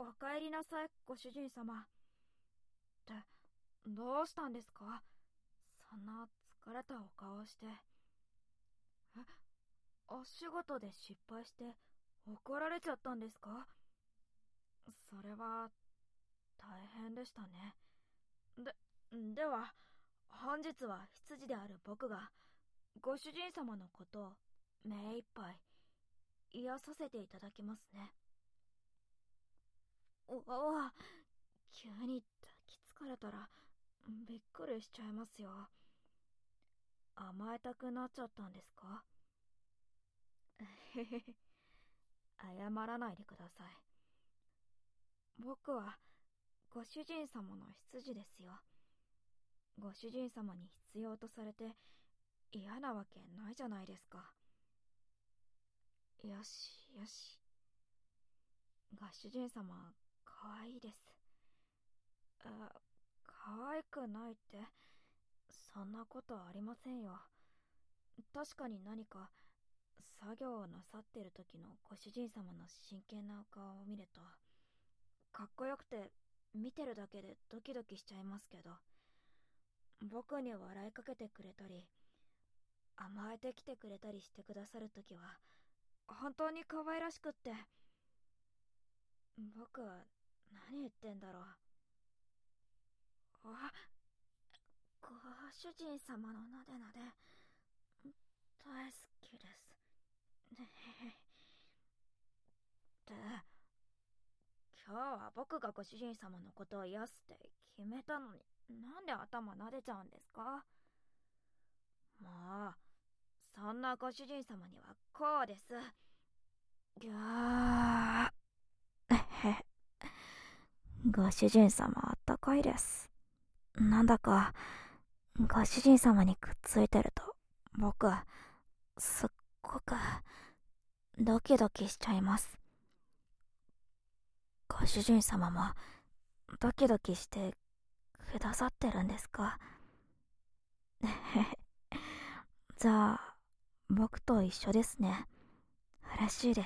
お帰りなさい、ご主人様。って、どうしたんですか？そんな疲れたお顔をして。お仕事で失敗して怒られちゃったんですか？それは大変でしたね。では、本日は執事である僕がご主人様のことを目いっぱい癒させていただきますね。おお、急に抱きつかれたらびっくりしちゃいますよ。甘えたくなっちゃったんですか？へへへ、謝らないでください。僕はご主人様の執事ですよ。ご主人様に必要とされて嫌なわけないじゃないですか。よしよし。ご主人様、かわいいです。かわいくないって、そんなことありませんよ。確かに何か作業をなさってる時のご主人様の真剣なお顔を見るとかっこよくて、見てるだけでドキドキしちゃいますけど、僕に笑いかけてくれたり甘えてきてくれたりしてくださる時は本当に可愛らしくって。僕は何言ってんだろう。あ、ご主人様のなでなで大好きです。ねで、今日は僕がご主人様のことを癒すって決めたのに、なんで頭撫でちゃうんですか？もう、そんなご主人様にはこうです。ぎゃー。ご主人様あったかいです。なんだか、ご主人様にくっついてると、僕、すっごく、ドキドキしちゃいます。ご主人様も、ドキドキしてくださってるんですか？じゃあ、僕と一緒ですね。嬉しいです。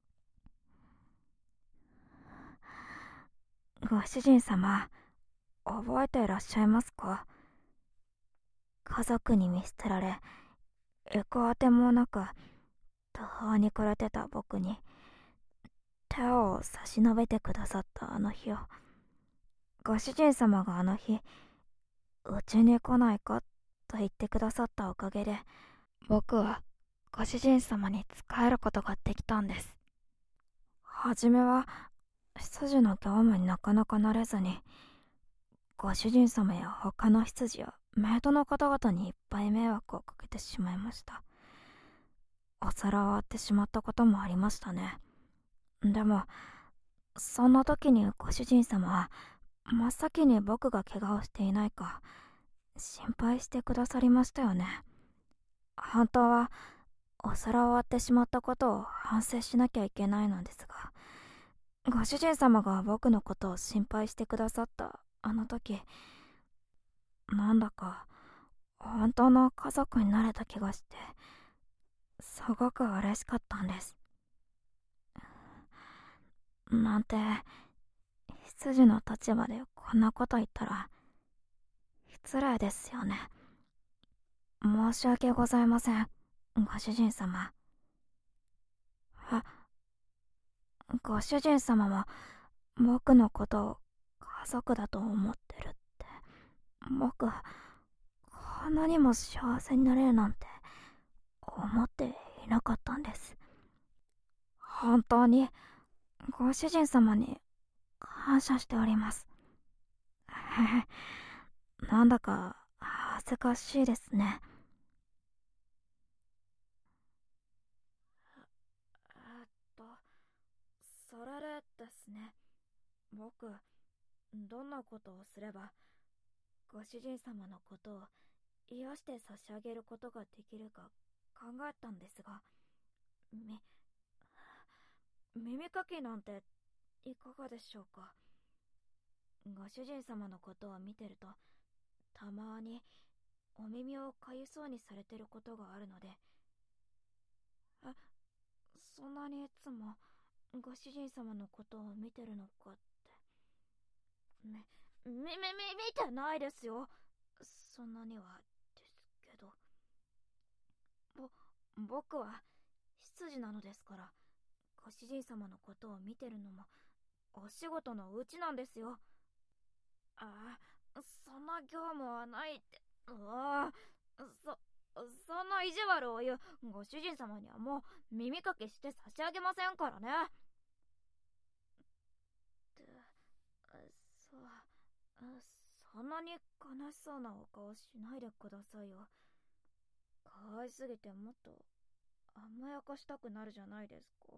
ご主人様、覚えていらっしゃいますか？家族に見捨てられ、行くあてもなく、途方に暮れてた僕に、手を差し伸べてくださったあの日を。ご主人様があの日、うちに来ないかと言ってくださったおかげで、僕はご主人様に仕えることができたんです。はじめは、執事の業務になかなか慣れずに、ご主人様や他の執事やメイドの方々にいっぱい迷惑をかけてしまいました。お皿を割ってしまったこともありましたね。でも、そんな時にご主人様は、真っ先に僕が怪我をしていないか、心配してくださりましたよね。本当は、お皿を割ってしまったことを反省しなきゃいけないのですが、ご主人様が僕のことを心配してくださったあの時、なんだか、本当の家族になれた気がして、すごく嬉しかったんです。なんて、羊の立場でこんなこと言ったら、失礼ですよね。申し訳ございません、ご主人様。あ、ご主人様も僕のことを家族だと思ってるって。僕、こんなにも幸せになれるなんて思っていなかったんです。本当にご主人様に感謝しております。なんだか恥ずかしいですね。えっと、それでですね、僕、どんなことをすればご主人様のことを癒して差し上げることができるか考えたんですが、み、耳かきなんていかがでしょうか？ご主人様のことを見てると、たまにお耳をかゆそうにされてることがあるので。そんなにいつもご主人様のことを見てるのかって。見てないですよ。そんなにはですけど。僕は執事なのですから、ご主人様のことを見てるのもお仕事のうちなんですよ。ああ、そんな業務はないって。ああ、そんな意地悪を言うご主人様にはもう耳かけして差し上げませんからね。そう、そんなに悲しそうなお顔しないでくださいよ。可愛すぎてもっと甘やかしたくなるじゃないですか。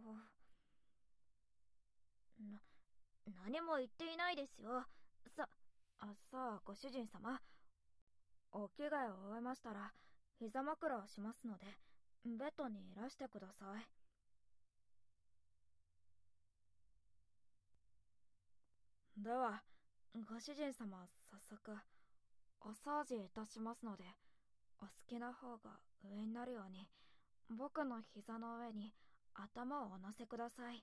何も言っていないですよ。さあ、ご主人様、お着替えを終えましたら膝枕をしますのでベッドにいらしてください。ではご主人様、早速お掃除いたしますので、お好きな方が上になるように僕の膝の上に頭をお乗せください。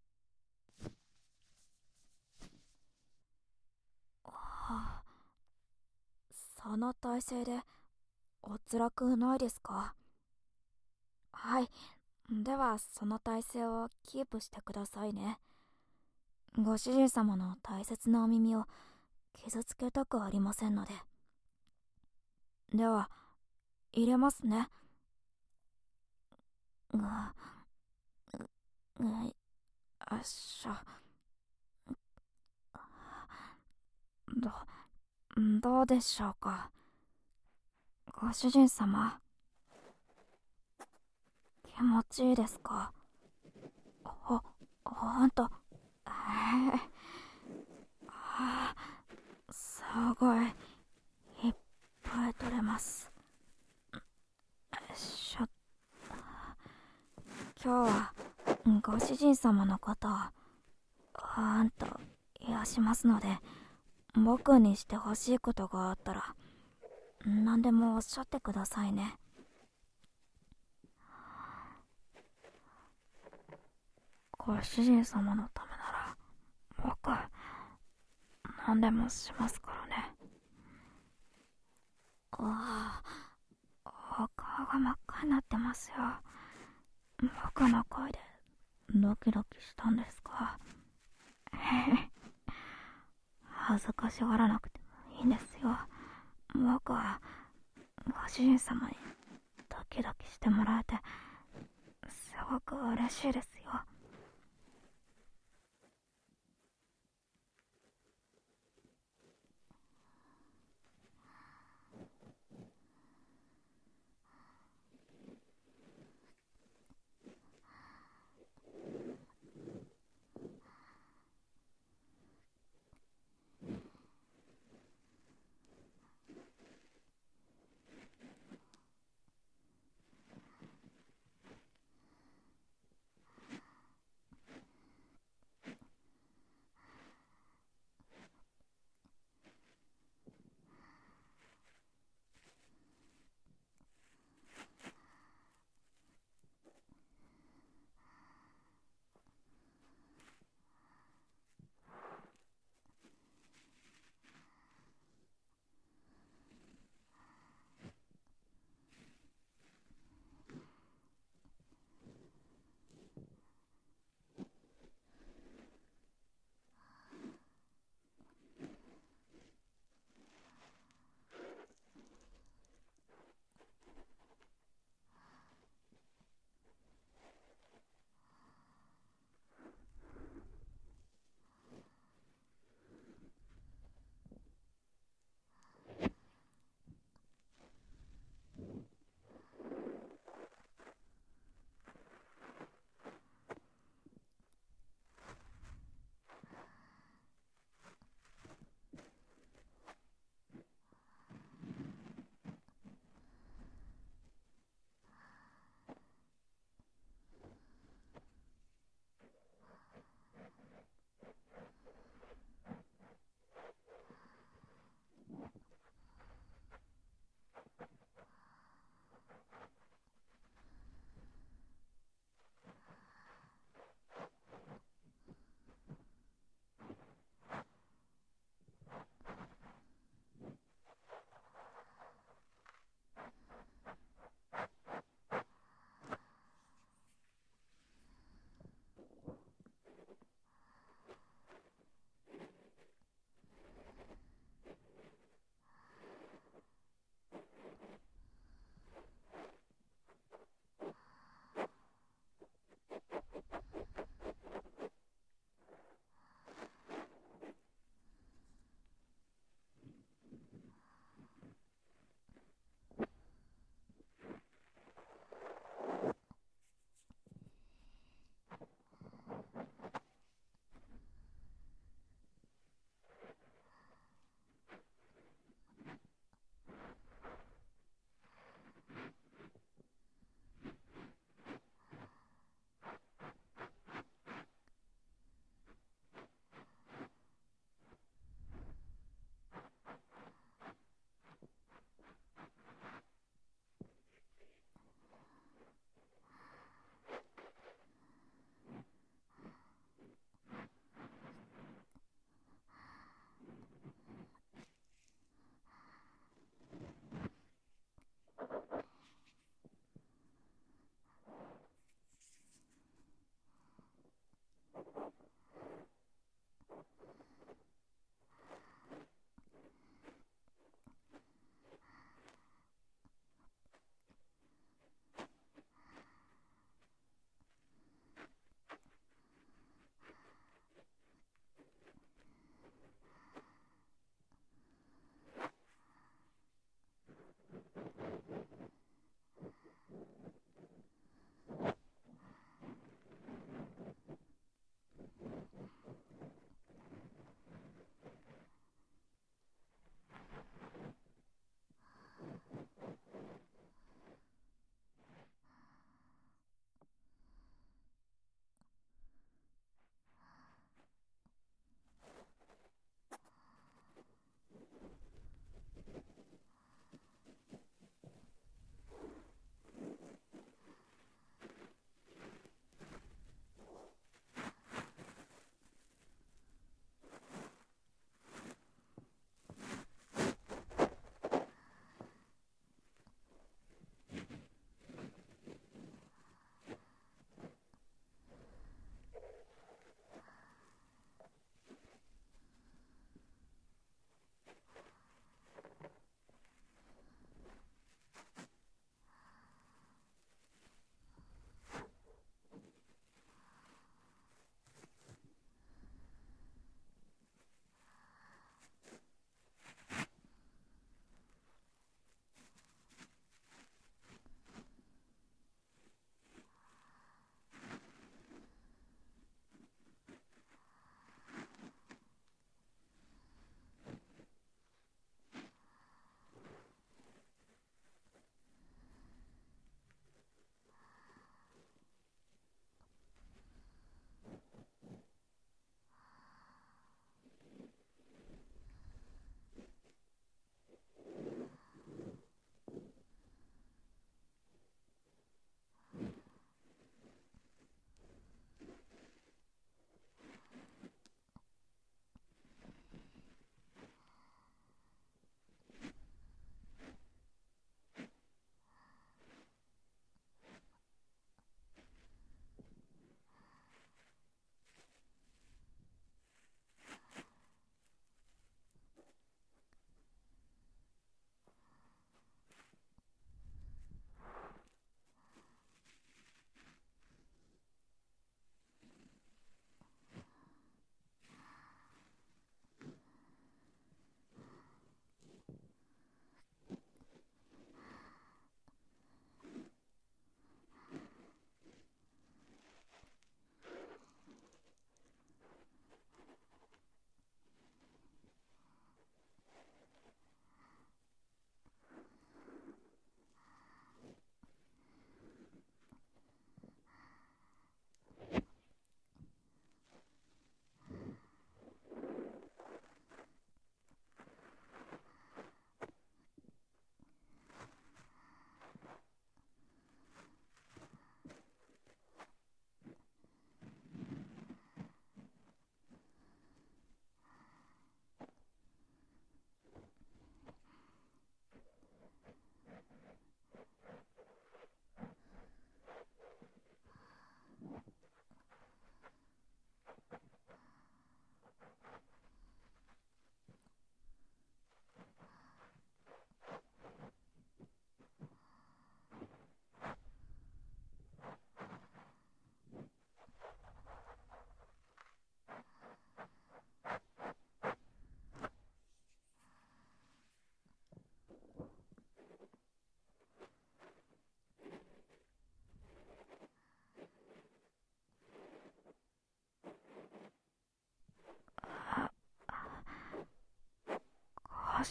はあ、その体勢でお辛くないですか？はい。ではその体勢をキープしてくださいね。ご主人様の大切なお耳を傷つけたくありませんので。では入れますね。よいしょ。どうでしょうか。ご主人様、気持ちいいですか？ほんと。すごい、いっぱい取れます。今日は、ご主人様のことを、ほんと、癒しますので、僕にしてほしいことがあったら、何でもおっしゃってくださいね。ご主人様のためなら、僕、何でもしますからね。お顔が真っ赤になってますよ。僕の声でドキドキしたんですか？恥ずかしがらなくてもいいんですよ。僕はご主人様にドキドキしてもらえてすごく嬉しいですよ。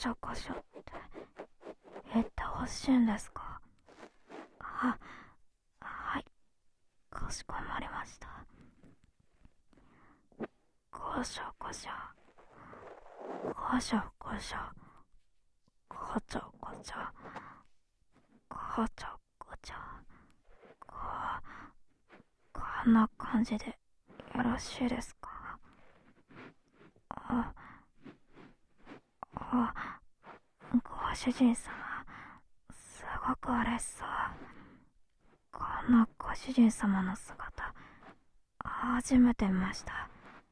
しょこしょって言ってほしいんですか？はい、かしこまりました。こしょこしょ、こしょこしょ、こちょこちょ、こちょこちょ、こんな感じでよろしいですか？あ、ご主人様、すごく嬉しそう。こんなご主人様の姿、初めて見ました。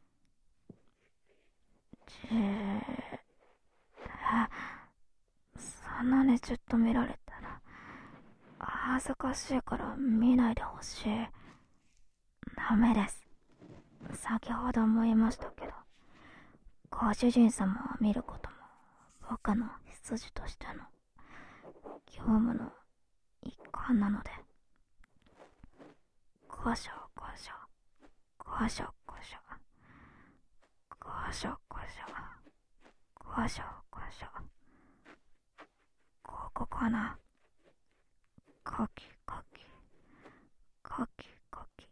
そんなにじっと見られたら恥ずかしいから見ないでほしい。ダメです。先ほども言いましたけど、ご主人様を見ることも僕の執事としての業務の一環なので。こしょこしょ、こしょこしょ、こしょこしょ、こしょこしょ、ここかな。かきかき、かきかき。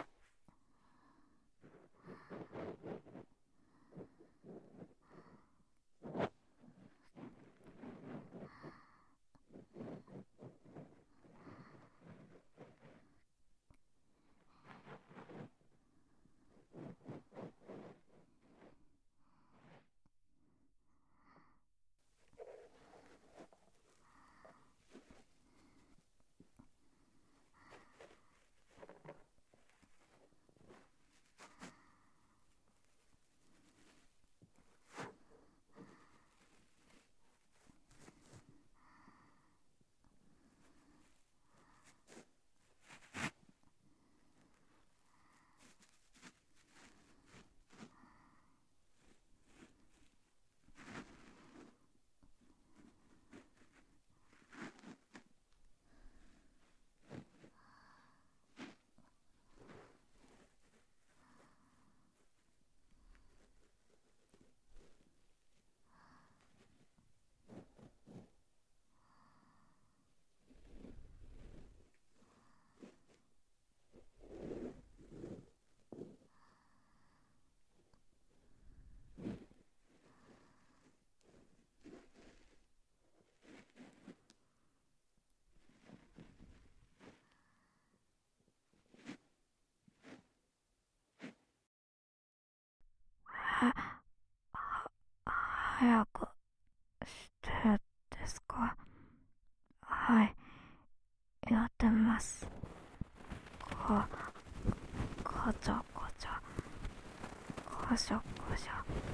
早くしてですか？はい、やってみます。こちょこちょ、こしょこしょ。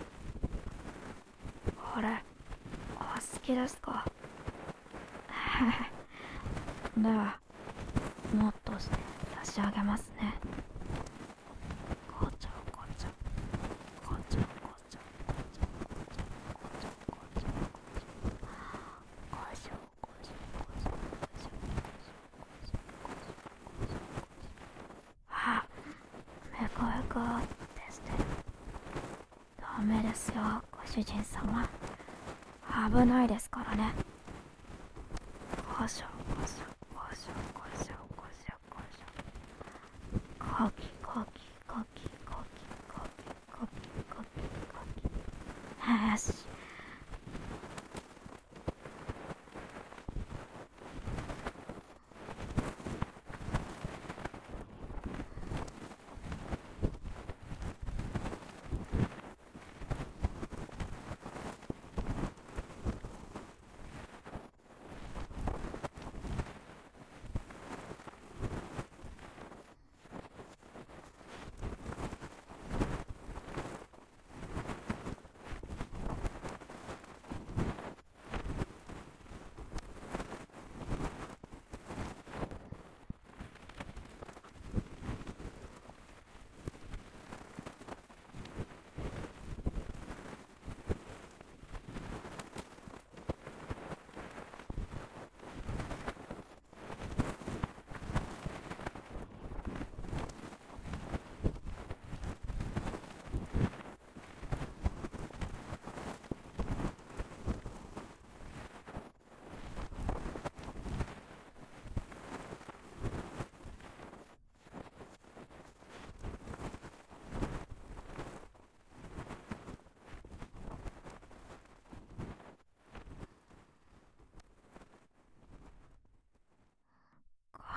これお好きですか？ではもっとして差し上げますね。こちょこちょ、こちょこちょ、こちょこちょ、こちょこちょ、こしょこしょこしょこしょこしょこしょこしょ。あ、めこめこってしてる。ダメですよ、ご主人様。危ないですからね。こしょこしょこしょこしょこしょこしょ。かきかきかきかきかきかきかきかき。よし。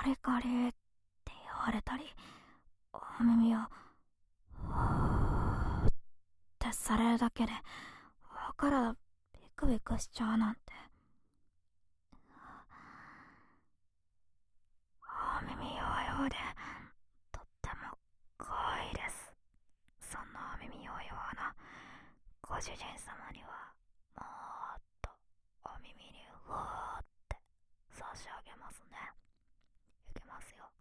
カリカリって言われたり、お耳をふーってされるだけでお体ビクビクしちゃうなんて。お耳ヨーヨーでとっても可愛いです。そんなお耳ヨーヨーなご主人様にはもっとお耳にふーって差し上げますね。いきますよ。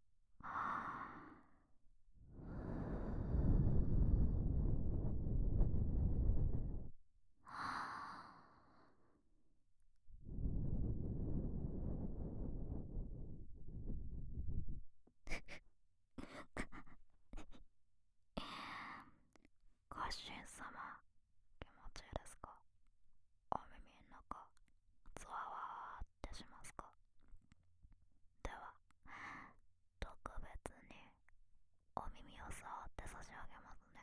ご主人様、気持ちいいですか？お耳の中ゾワワーってしますか？では特別にお耳を触って差し上げますね。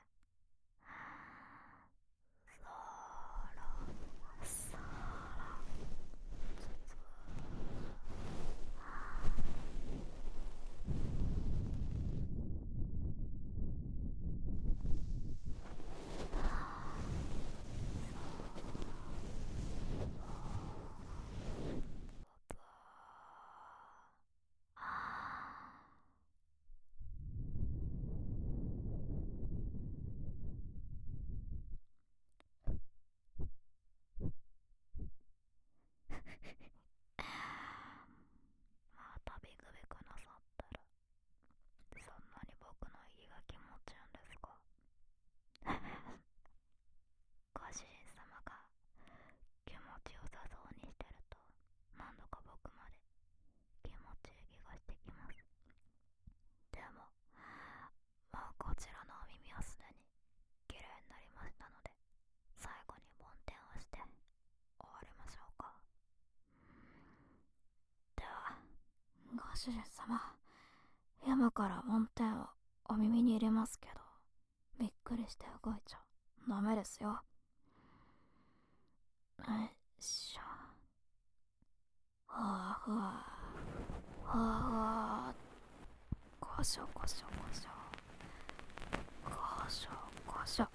そらそらずまたビクビクなさってる。そんなに僕の息が気持ちいいんですか？ご主人様が気持ちよさそうにしてると何度か僕まで気持ちいい気がしてきます。でももうこちらのお耳はすでに綺麗になりましたので、最後に梵天をして終わりましょうか。ではご主人様、今から梵天をお耳に入れますけど、びっくりして動いちゃダメですよ。よいしょ。ふわふわふわふわ、こしょこしょこしょこしょこしょ。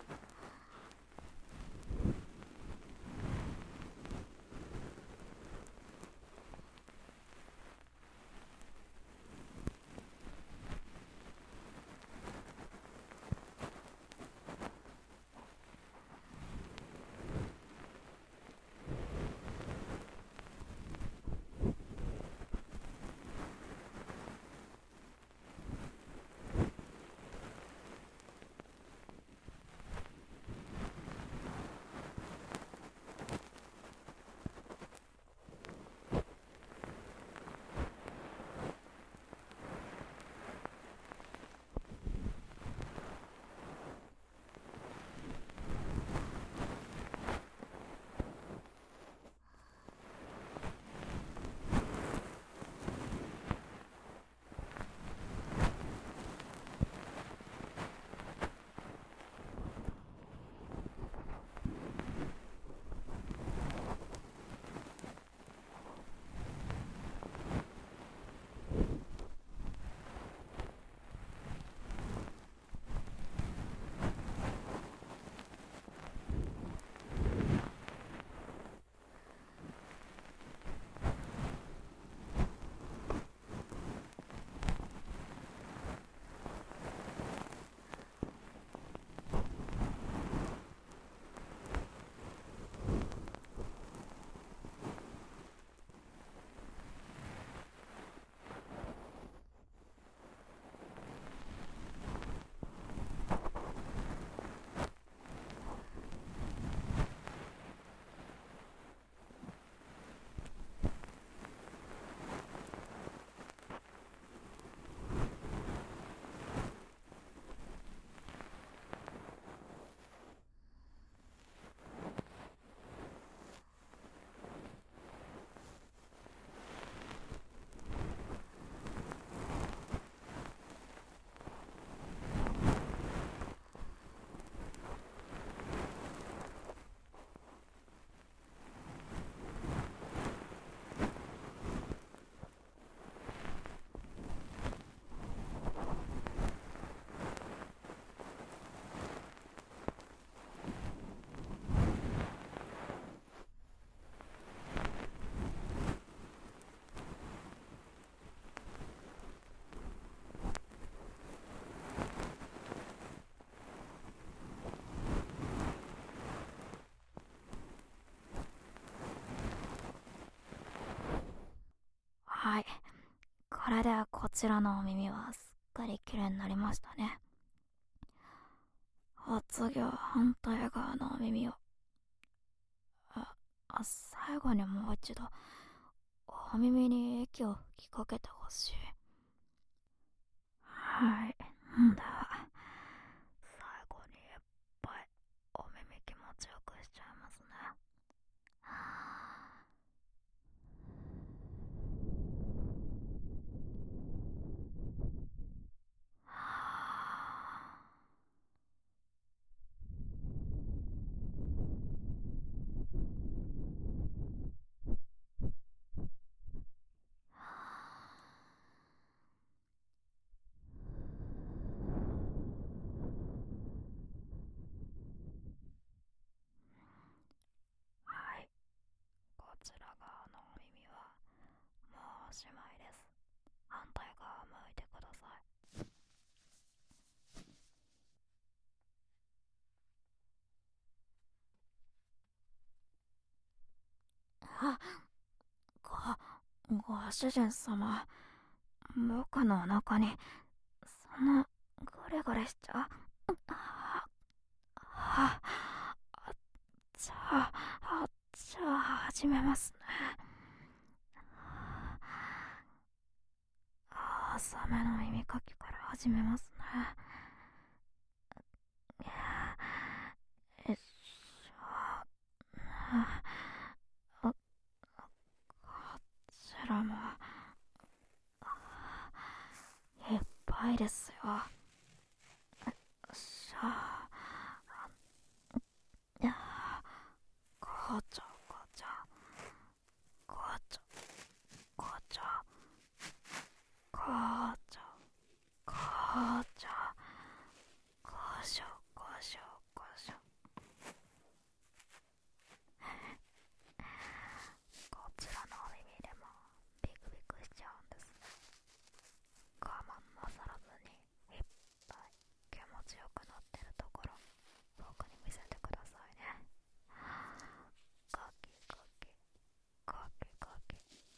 これでこちらのお耳はすっかり綺麗になりましたね。お次は反対側のお耳を。最後にもう一度、お耳に液を吹きかけてほしい。はい。では、最後にいっぱいお耳気持ちよくしちゃいますね。はい。こちら側のお耳はもうおしまいです。反対側を向いてください。ご主人様、僕のお腹にそんなグレグレしちゃじゃあ始めますね。浅めの耳かきから始めますね。よいしょ。こちらもいっぱいですよ。よいしょ。こちょこちょこちょこちょこちょこちょこしょこしょこしょ。こちらのお耳でもビクビクしちゃうんですね。我慢なさらずにいっぱい気持ちよくなってるところ僕に見せてくださいね。カキカキカキカキ、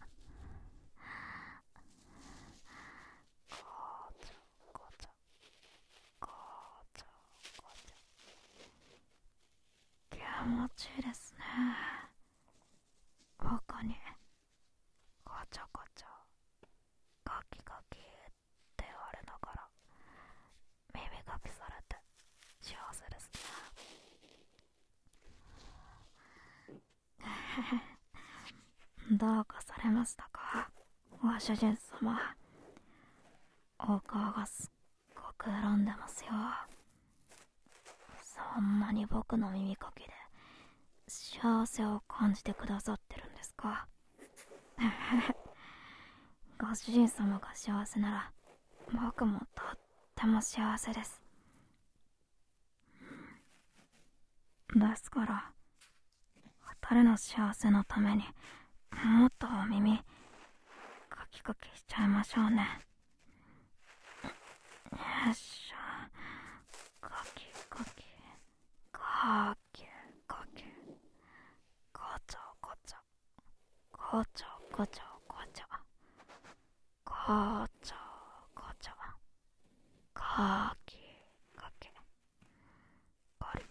こちょこちょこちょこちょ。気持ちいいですね。僕にこちょこちょカキカキって言われながら耳かきされて幸せですね。どうかされましたか、ご主人様。お顔がすっごく恨んでますよ。そんなに僕の耳かきで幸せを感じてくださってるんですか。ご主人様が幸せなら僕もとっても幸せです。ですから二人の幸せのためにもっとお耳カキカキしちゃいましょうね。よいしょ。カキカキカキカキ、こちょこちょこちょこちょこちょこちょこちょカキカキコリ。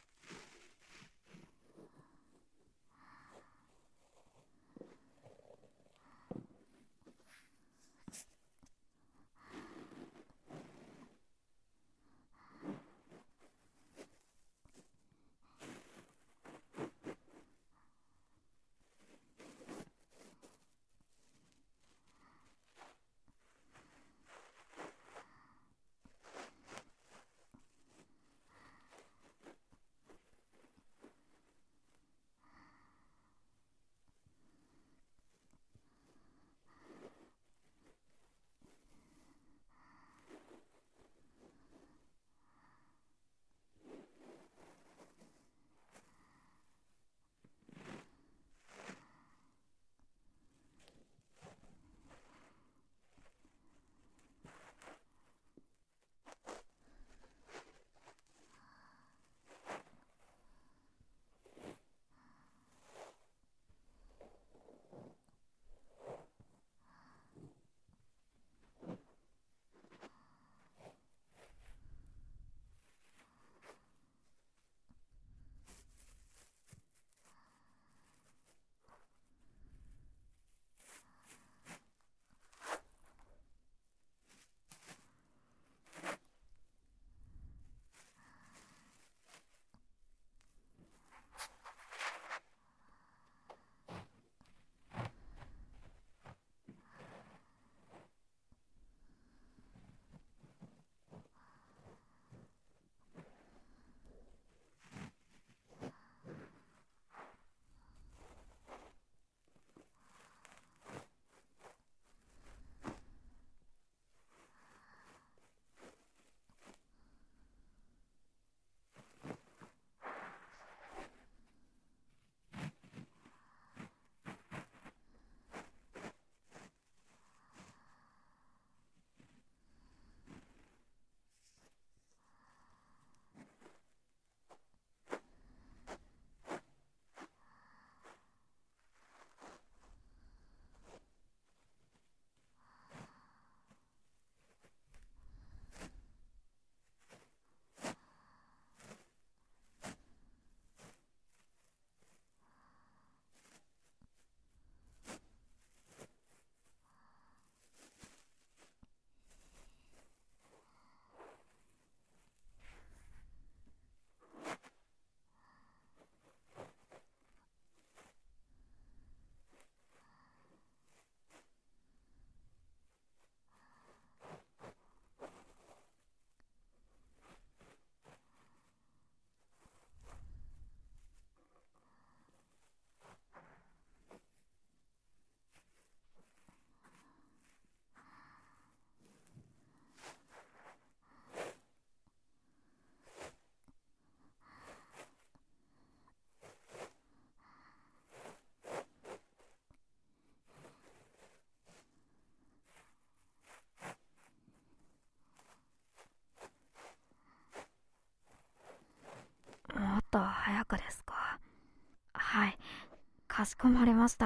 かしこまりました。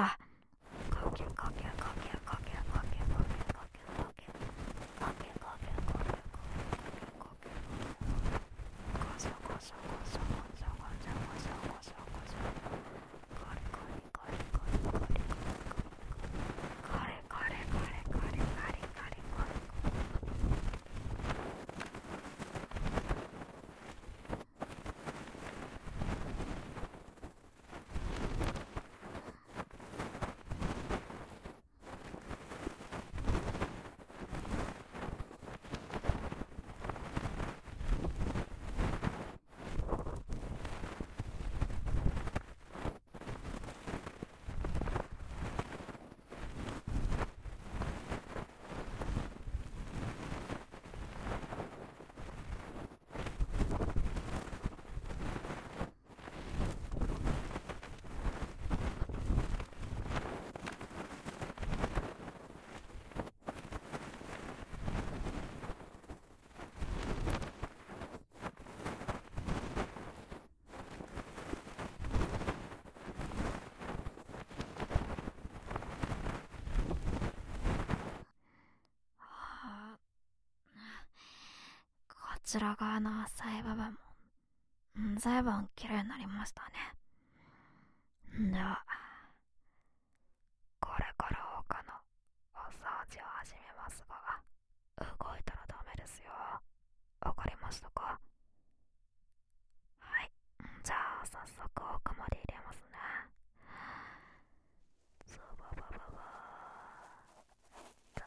こちら側の浅い部分も随分綺麗になりましたね。ではこれから他のお掃除を始めますが、動いたらダメですよ。わかりましたか？はい、じゃあ早速奥まで入れますね。ズババババーっと、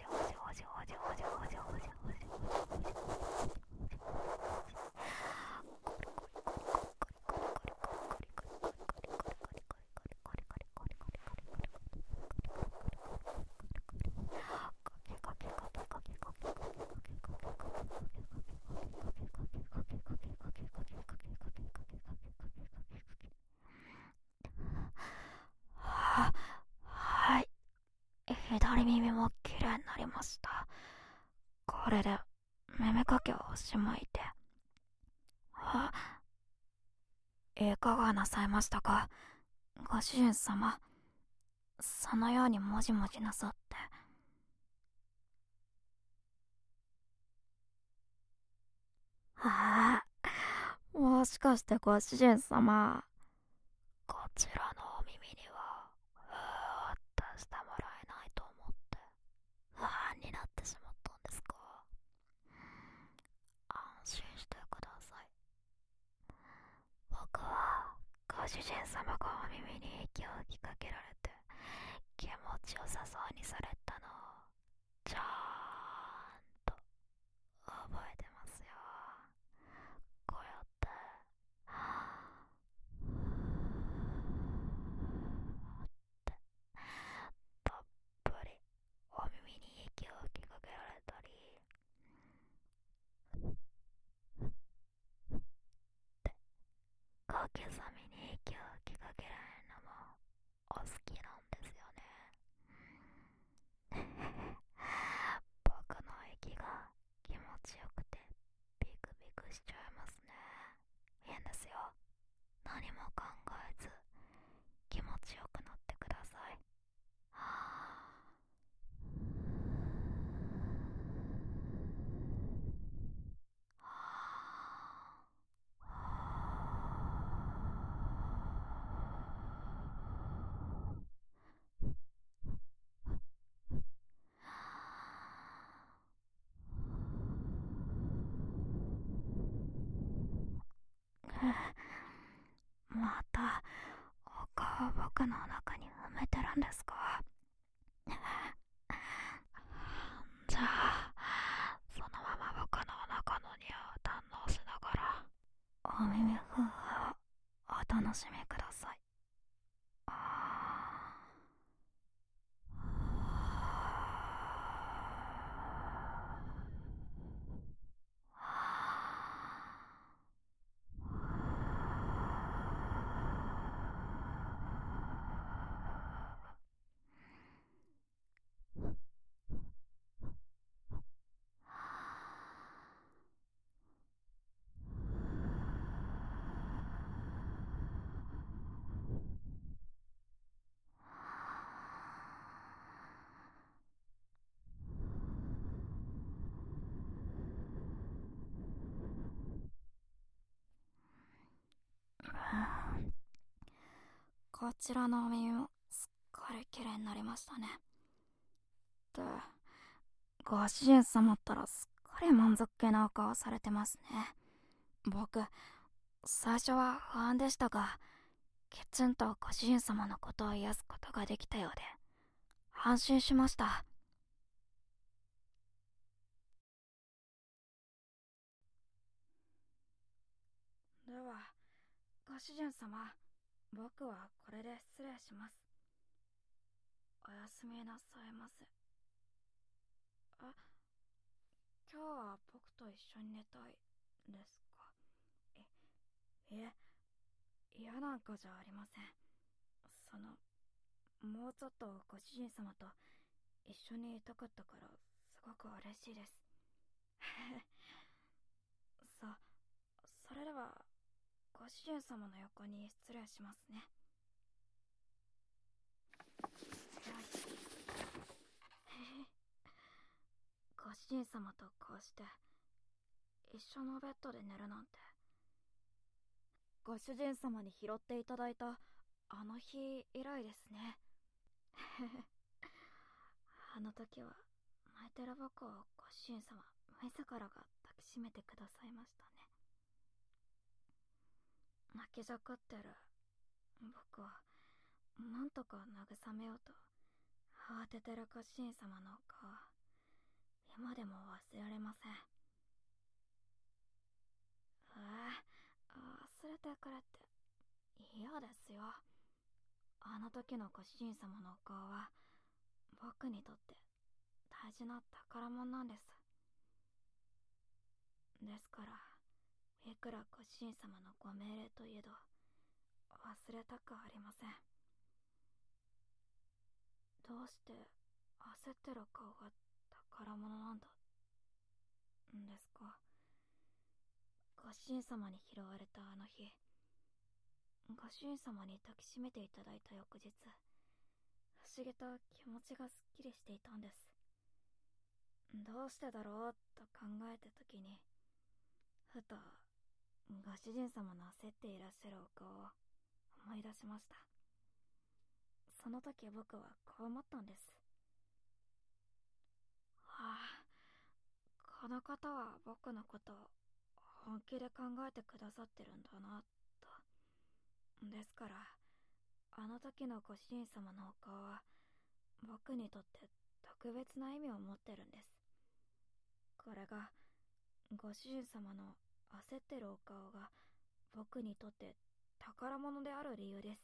はい、左耳もきれいになりました。これで耳かきはおしまいで。いかがなさいましたか、ご主人様。そのようにもじもじなさって。もしかしてご主人様、こちらのお耳にはふーっとしてもらえないと思って不安になってしまったんですか。安心してください。僕はご主人様がお耳に息を吹きかけられて気持ちよさそうにされたのをちゃんと覚えてますよ。こうやってたっぷりお耳に息を吹きかけられたり、小刻みに息を吹きかけられるのもお好きなんですよね。僕の息が気持ちよくてビクビクしちゃいますね。いいんですよ。何も考えず気持ちよくなってください。またお顔を僕の中に埋めてるんですか。じゃあそのまま僕のお腹の匂いを堪能しながらお耳ふーをお楽しみください。 こちらのお耳もすっかり綺麗になりましたね。で、ご主人様ったらすっかり満足げなお顔されてますね。僕、最初は不安でしたが、きちんとご主人様のことを癒すことができたようで、安心しました。では、ご主人様、僕はこれで失礼します。おやすみなさいませ。あ、今日は僕と一緒に寝たいですか？いえ、嫌なんかじゃありません。もうちょっとご主人様と一緒にいたかったからすごく嬉しいです。それではご主人様の横に失礼しますね。ご主人様とこうして一緒のベッドで寝るなんて、ご主人様に拾っていただいたあの日以来ですね。あの時は泣いてる僕をご主人様自らが抱きしめてくださいましたね。泣きじゃくってる僕はなんとか慰めようと慌ててるご主人様の顔、今でも忘れられません。忘れてくれって嫌ですよ。あの時のご主人様のお顔は僕にとって大事な宝物なんです。ですからいくらご主人様のご命令といえど忘れたくありません。どうして焦ってる顔が宝物なんだんですか？ご主人様に拾われたあの日、ご主人様に抱きしめていただいた翌日、不思議と気持ちがすっきりしていたんです。どうしてだろうと考えた時に、ふとご主人様の焦っていらっしゃるお顔を思い出しました。その時僕はこう思ったんです。この方は僕のことを本気で考えてくださってるんだなと。ですからあの時のご主人様のお顔は僕にとって特別な意味を持ってるんです。これがご主人様の焦ってるお顔が僕にとって宝物である理由です。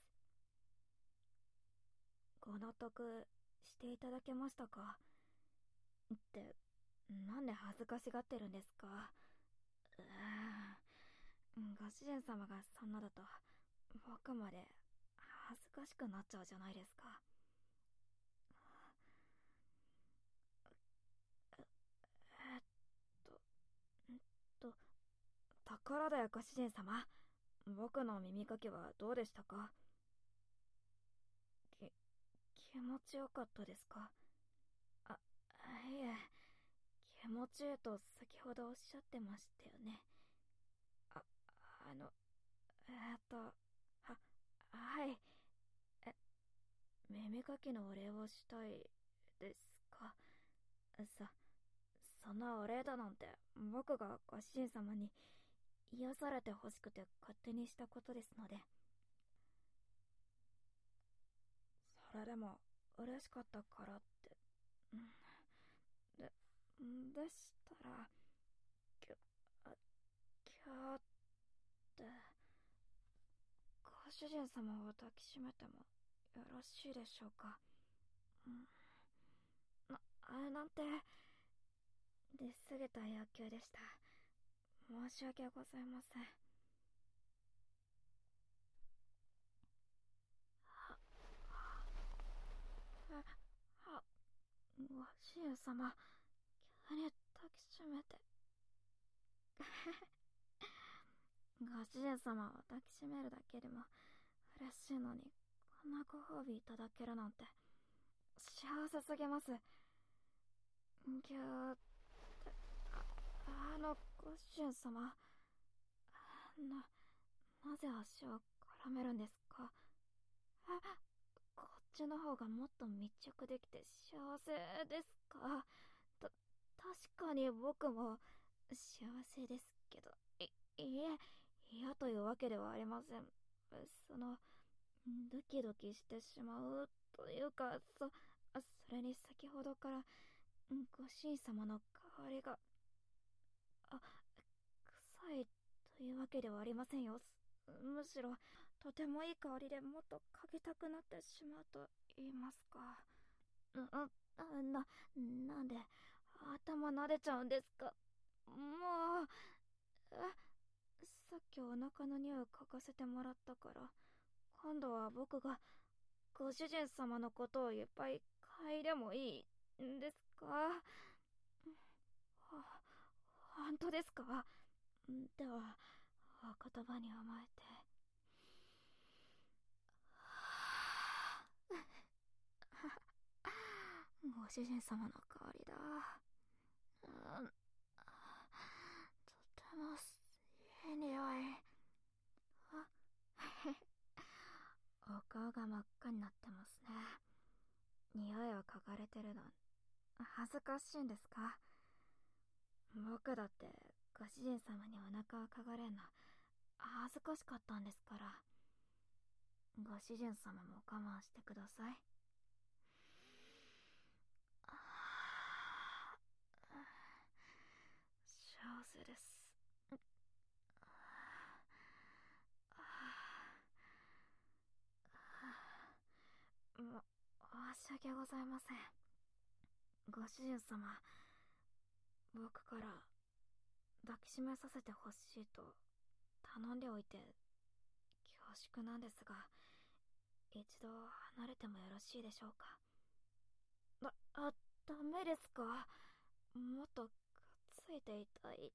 ご納得していただけましたか？って、なんで恥ずかしがってるんですか？ご主人様がそんなだと僕まで恥ずかしくなっちゃうじゃないですか。えっと、んと、ところでご主人様、僕の耳かきはどうでしたか？気持ちよかったですか？あ、いえ、気持ちいいと先ほどおっしゃってましたよね。あ、あの、えーっと、は、はい。え、耳かきのお礼をしたいですか？そ、そんなお礼だなんて、僕がご主人様に癒されてほしくて勝手にしたことですので。それでも、嬉しかったからって。で、でしたら、きゅ、今日って、ご主人様を抱きしめてもよろしいでしょうか？なんて、出過ぎた要求でした。申し訳ございません。ご主人様、急に抱きしめて。ご主人様を抱きしめるだけでも嬉しいのに、こんなご褒美いただけるなんて、幸せすぎます。ぎゅーって、ご主人様、なぜ足を絡めるんですか？ こっちの方がもっと密着できて幸せですか？確かに僕も幸せですけど、いえ、嫌というわけではありません。ドキドキしてしまうというか、それに先ほどからご主人様の香りが、あ、臭いというわけではありませんよ。むしろ、とてもいい香りでもっと嗅ぎたくなってしまうと言いますか。なんで、頭撫でちゃうんですか。もう、さっきお腹の匂いを嗅がせてもらったから、今度は僕がご主人様のことをいっぱい嗅いでもいいんですか？本当ですか？では、お言葉に甘えて。ご主人様の香りだ。とてもいい匂い。お顔が真っ赤になってますね。匂いを嗅がれてるの恥ずかしいんですか？僕だってご主人様にお腹を嗅がれるの恥ずかしかったんですから。ご主人様も我慢してください。幸せです。申し訳ございません。ご主人様、僕から抱きしめさせてほしいと頼んでおいて恐縮なんですが、一度離れてもよろしいでしょうか。ダメですか？もっとくっついていたいって。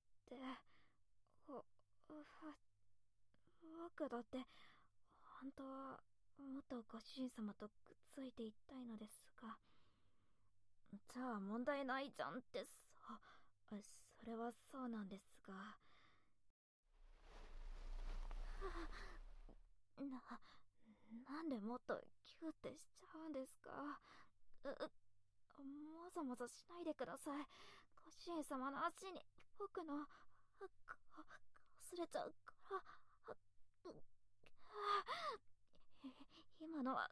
僕だって本当はもっとご主人様とくっついていたいのですが。じゃあ問題ないじゃんってさ。それはそうなんですが。なんでもっとキューってしちゃうんですか？もぞもぞしないでください。ご主人様の足に僕の擦れちゃうから。今のは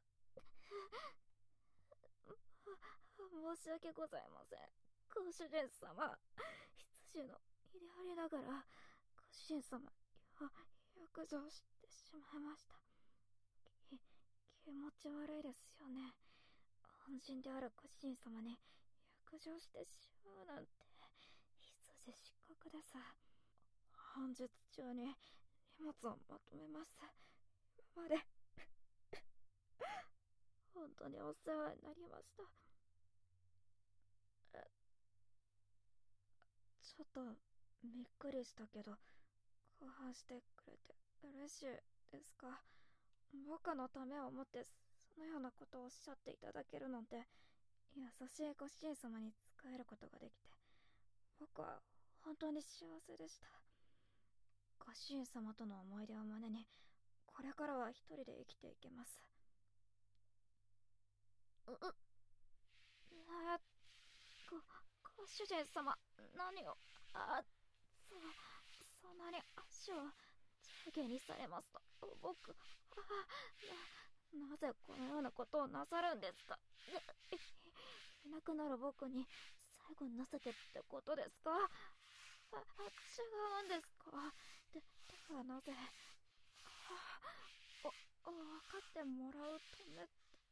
申し訳ございません。ご主人様、羊の入れありながらご主人様浴場してしまいました。気持ち悪いですよね。恩人であるご主人様に浴場してしまうなんて羊失格です。本日中に荷物をまとめます。今まで本当にお世話になりました。ちょっとびっくりしたけど、ご飯してくれて嬉しいですか？僕のためを思ってそのようなことをおっしゃっていただけるなんて、優しいご主人様に仕えることができて、僕は本当に幸せでした。ご主人様との思い出を胸に、これからは一人で生きていけます。ご主人様、何を、そんなに足を上下にされますと、僕、なぜこのようなことをなさるんですか？いなくなる僕に最後に情けってことですか？違うんですか？ではなぜ、分かってもらうため、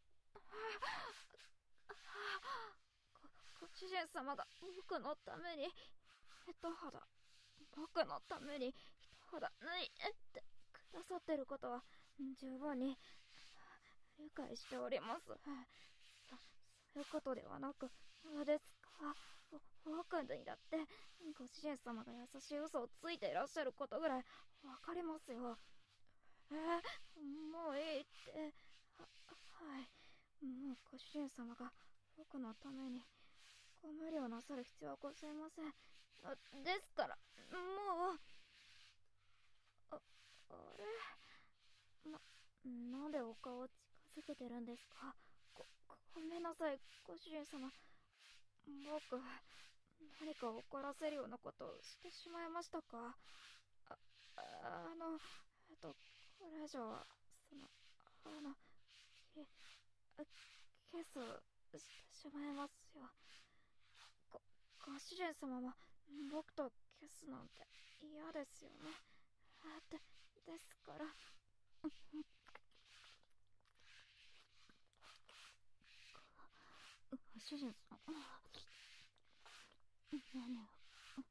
ご主人様が僕のために一肌、僕のために一肌脱いでくださってることは十分に理解しております。そういうことではなく、そうですか。僕にだってご主人様が優しい嘘をついていらっしゃることぐらいわかりますよ。もういいって。はい。もうご主人様が僕のためにご無理をなさる必要はございません。ですから、もう。あれなんでお顔を近づけてるんですか？ごめんなさい、ご主人様。僕、何か怒らせるようなことをしてしまいましたか？あ、あの、これ以上は、き、キスをしてしまいますよ。ご、ご主人様も、僕とキスなんて嫌ですよね。ですから。ご主人様、何を、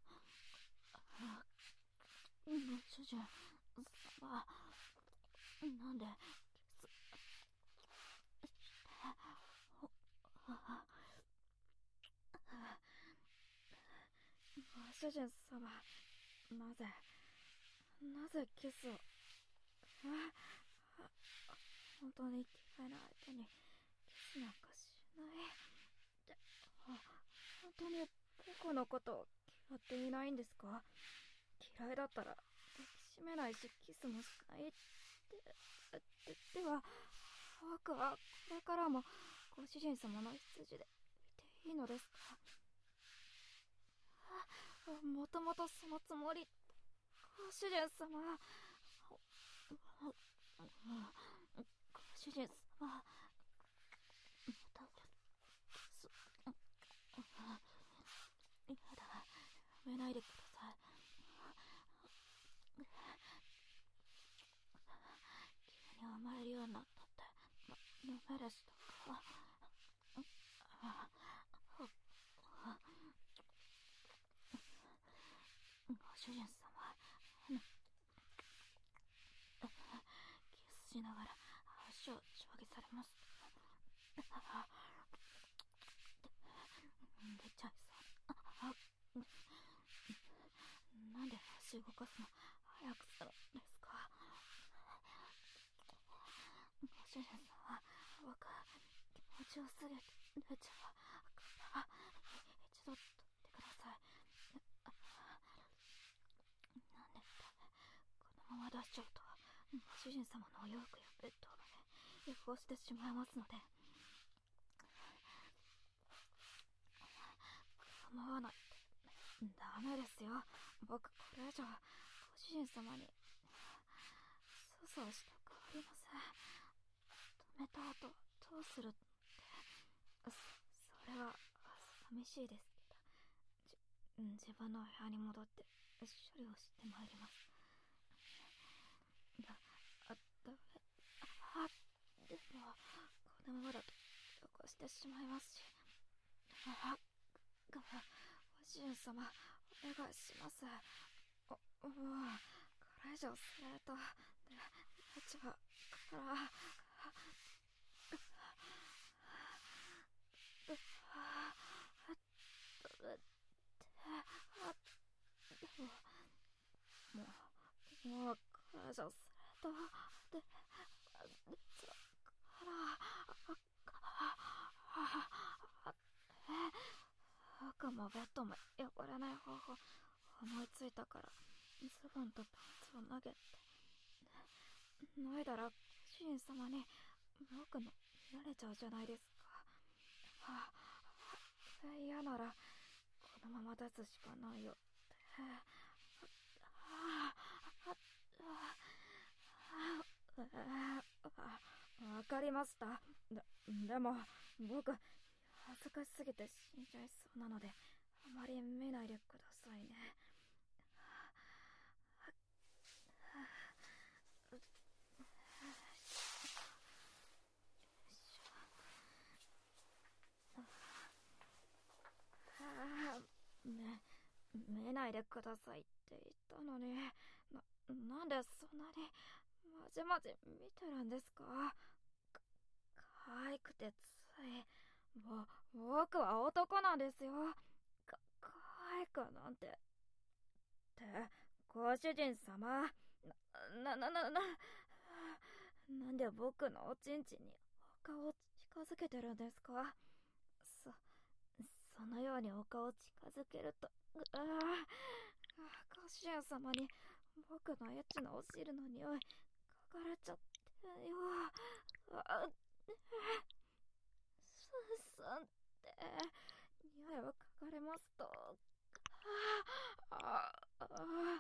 ご主人様、なんで、キスして、ご主人様、なぜキスを、本当に嫌いな相手にキスなんかしない。本当に僕のことを嫌っていないんですか？嫌いだったら抱きしめないしキスもしないって。では、僕はこれからもご主人様の羊でいていいのですか？もともとそのつもり。ご主人様、ご主人様、またやだ、やめないでください。急に甘えるようになったって、ダメでしたか？ご主人様、キスしながら足を上げされます。出ちゃいそう。なんで足動かすの早くするんですか？ご主人様、僕、気持ちよすぎて出ちゃうから、一度取ってください。なんでって、このまま出しちゃうと、ご主人様のお洋服やベッドまで汚してしまいますので。構わないって。ダメですよ。僕、これ以上、ご主人様に、粗相したくありません。止めた後、どうするって。それは、寂しいですけど。自分の部屋に戻って、処理をしてまいります。ダメ。でも、このままだと、汚してしまいますし。ご主人様、お願いします。もう、これ以上すると、出ちゃうから。もう、これ以上すると、出ちゃうから。服もベッドも汚れない方法思いついたから、ズボンとパンツを投げて、脱いだら主人様に僕の見られちゃうじゃないですか。嫌ならこのまま出すしかないよって。わかりました。でも僕恥ずかしすぎて死んじゃいそうなので、あまり見ないでくださいね。見ないでくださいって言ったのに、なんでそんなにまじまじ見てるんですか？可愛くてつい。僕は男なんですよ。可愛くなんて。って、ご主人様。なんで僕のおちんちんにお顔を近づけてるんですか？そのようにお顔を近づけると、ご主人様に僕のエッチなお汁の匂い嗅がれちゃってよ。 すんって匂いを嗅がれますと、ああ、ああ、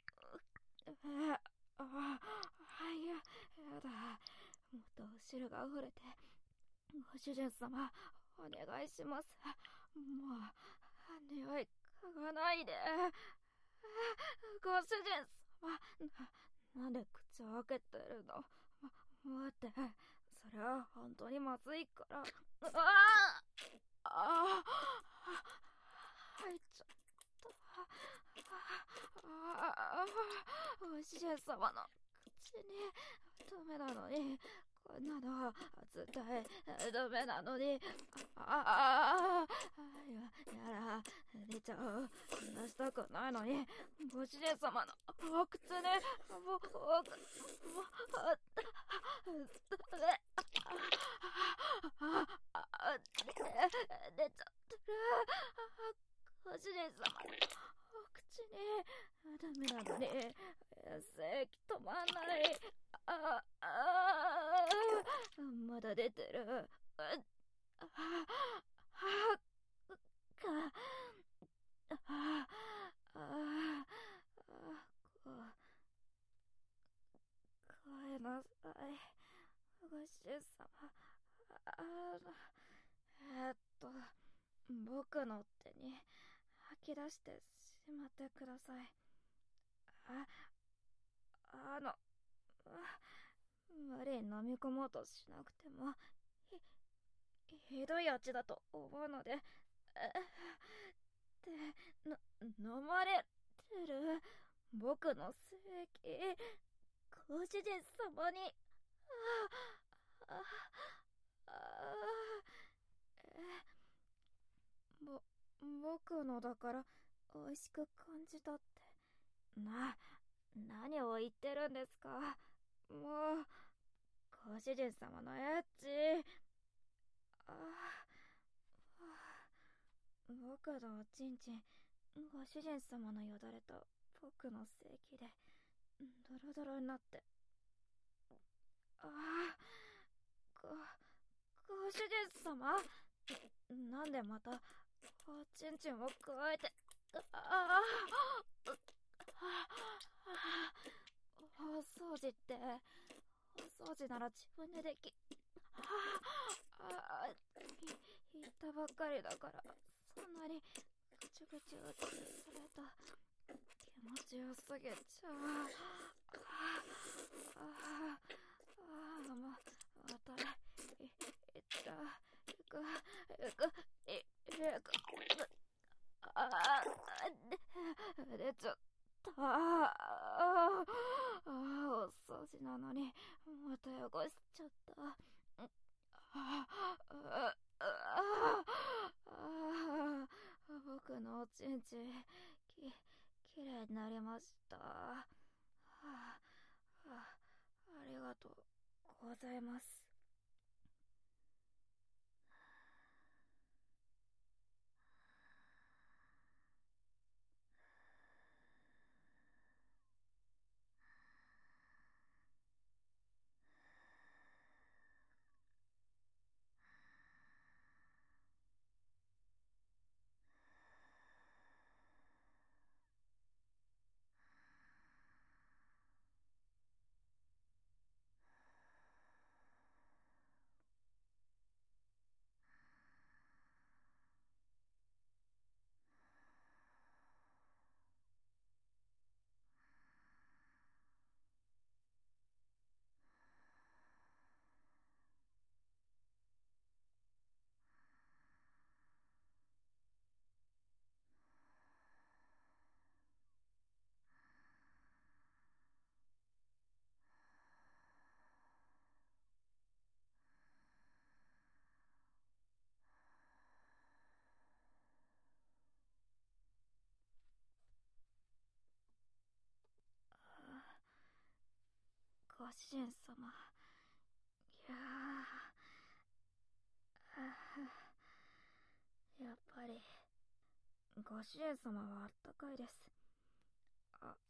いやだ。もっとお汁が溢れて、ご主人様、お願いします。もう、匂い嗅がないで。ご主人様、なんで口を開けてるの？待って、それは本当にまずいから。入っちゃった。ご主人様の口にダメなのに、こんなのは絶対ダメなのに。やら、出ちゃう。出したくないのに、ご主人様のお口に、出ちゃってる。ご主人様のお口に、ダメなのに、咳止まんない。まだ出てる。ごめんなさい。ご主人様。僕の手に吐き出してしまってください。無理に飲み込もうとしなくても、ひどい味だと思うので、飲まれてる僕の正義、ご主人様に、僕のだから美味しく感じたって。何を言ってるんですか？もう、ご主人様のエッチ。僕のおちんちん、ご主人様のよだれと僕の性器でドロドロになって。ご主人様、なんでまたおちんちんを加えて。お掃除って、お掃除なら自分ででき。言ったばっかりだから、そんなにぐちゅぐちゅすると気持ちよすぎちゃう。また、出ちゃった。お掃除なのに、また汚しちゃった。僕のおちんちん、きれいになりました。ありがとうございます。ご主人様、いやっぱりご主人様はあったかいです。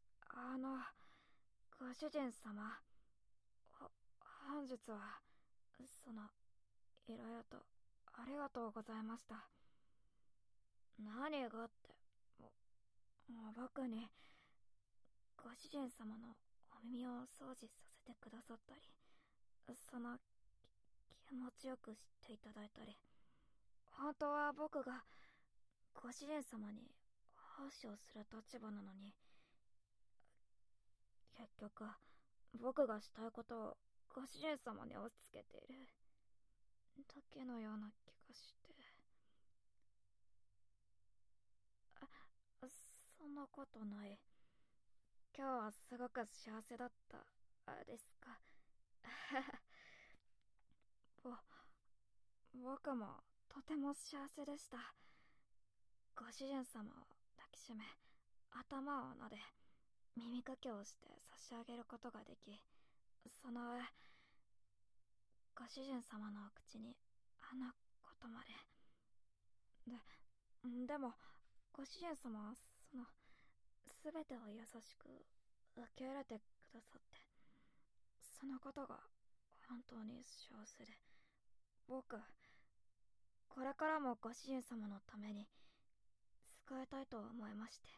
ご主人様、本日はいろいろとありがとうございました。何がって、僕にご主人様のお耳を掃除させてくださったり、気持ちよくしていただいたり、本当は僕がご主人様に奉仕をする立場なのに、結局僕がしたいことをご主人様に押し付けているだけのような気がして。そんなことない。今日はすごく幸せだったですか？ぼ僕もとても幸せでした。ご主人様を抱きしめ、頭を撫で、耳かきをして差し上げることができ、その上、ご主人様のお口にあんなことまで。でも、ご主人様は全てを優しく受け入れてくださって、そのことが本当に幸せで、僕、これからもご主人様のために使いたいと思いまして。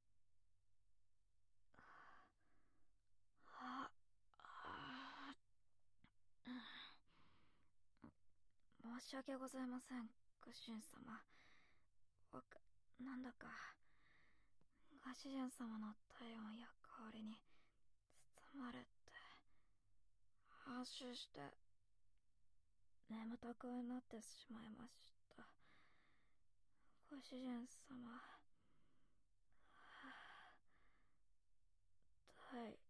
申し訳ございません、ご主人様。僕、なんだか、ご主人様の体温や香りに包まれて、安心して眠たくなってしまいました。ご主人様、第